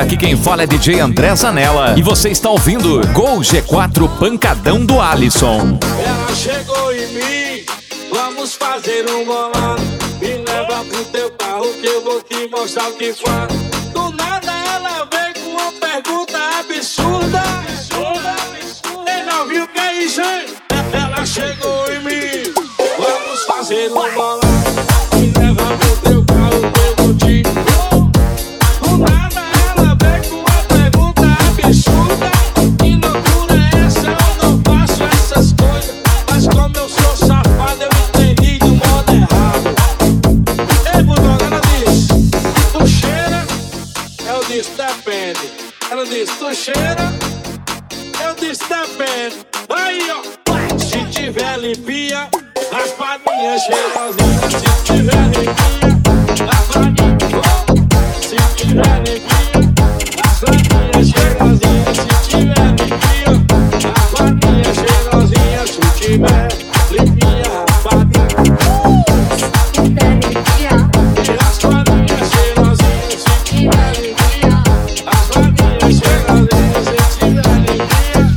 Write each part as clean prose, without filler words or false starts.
aqui quem fala é DJ André Zanella. E você está ouvindo Gol G4 Pancadão do Alisson. Ela chegou em mim, vamos fazer um bolão. Me leva pro teu carro que eu vou te mostrar o que faz. Do nada ela veio com uma pergunta absurda. Ele não viu que é isso, hein? Ela chegou em mim, vamos fazer um bolão. Me leva pro teu carro que eu vou te... Do nada ela veio com uma pergunta absurda. Que loucura é essa? Eu não faço essas coisas. Mas como eu sou safado, eu entendi do modo errado. Ei, Bulldog, ela disse, tu cheira? Eu disse, depende. Ela disse, tu cheira? Eu disse, depende. Aí, ó. Se tiver limpinha, raspadinha cheirosinha. Se tiver limpinha, raspadinha. Se tiver limpinha, raspadinha cheirosinha. Se tiver limpinha, raspadinha cheirosinha. Se tiver limpinha, raspadinha. E raspadinha cheirosinha. Se tiver limpinha, raspadinha cheirosinha. Se tiver limpinha.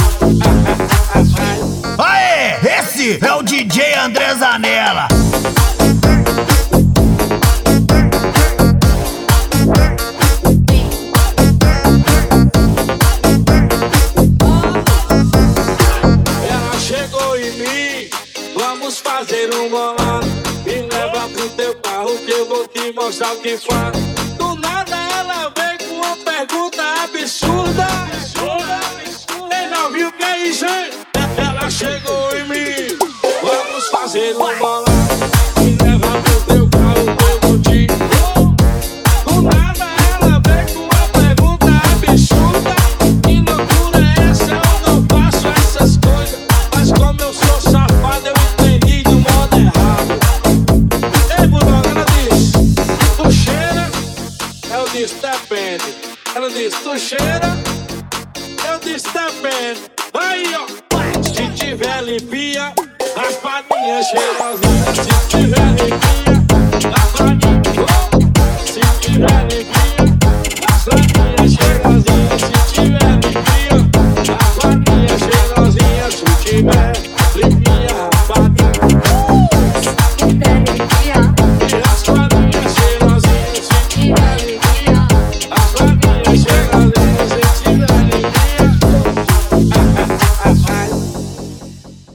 Aê, esse é o DJ André Zanella. Ela chegou em mim, vamos fazer um bolão. Me leva pro teu carro que eu vou te mostrar o que faz. Do nada ela veio com uma pergunta absurda. Ele não viu que é isso, hein? Ela chegou em mim, vamos fazer um bolão. Me leva pro teu carro que eu vou te... Do nada ela veio com uma pergunta absurda. Que loucura é essa? Eu não faço essas coisas. Mas como eu sou safado, eu entendi do modo errado. Ei, Bulldog, ela disse, tu cheira? Eu disse, depende. Ela disse, tu cheira? Eu disse, depende. Aí, ó. Se tiver limpinha, raspadinha cheirosinha. Se tiver limpinha, raspadinha.